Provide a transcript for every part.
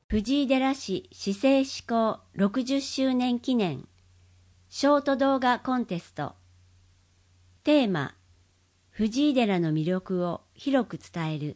藤井寺市市政施行60周年記念ショート動画コンテスト。テーマ、藤井寺の魅力を広く伝える。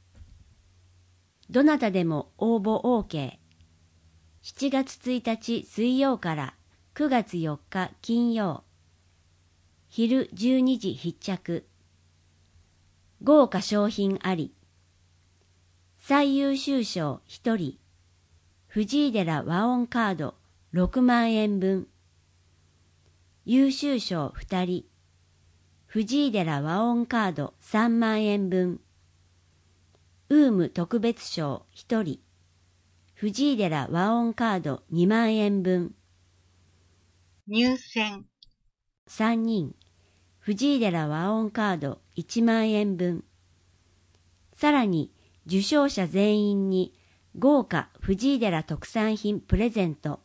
どなたでも応募 OK。7月1日水曜から9月4日金曜。昼12時必着。豪華賞品あり。最優秀賞1人。藤井寺和音カード6万円分。優秀賞2人。藤井寺和音カード3万円分。ウーム特別賞1人。藤井寺和音カード2万円分。 入選 3人。藤井寺和音カード1万円分。さらに受賞者全員に豪華藤井寺特産品プレゼント。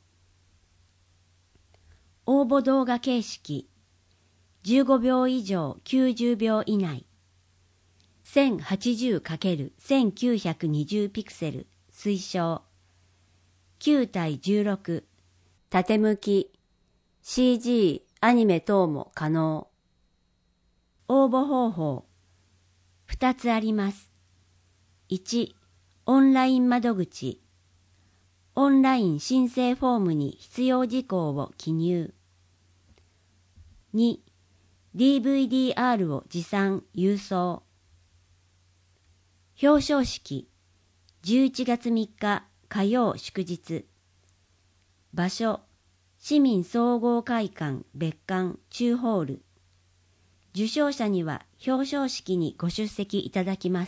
応募動画形式。15秒以上90秒以内。1080×1920 ピクセル推奨。9対16。縦向き。CG、アニメ等も可能。応募方法。2つあります。1、オンライン窓口。オンライン申請フォームに必要事項を記入。2、DVD-R を持参郵送。表彰式。11月3日火曜祝日。場所。市民総合会館別館中ホール。受賞者には表彰式にご出席いただきます。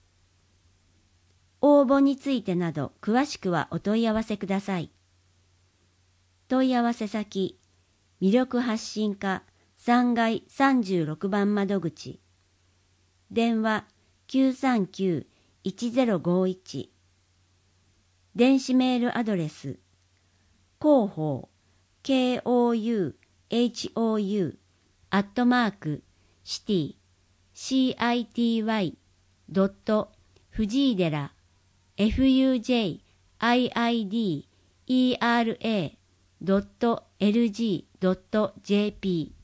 応募についてなど詳しくはお問い合わせください。問い合わせ先、魅力発信課3階36番窓口。電話939-1051。電子メールアドレス、広報、KOUHOU、@city.fujidera FUJIIDERA.lg.jp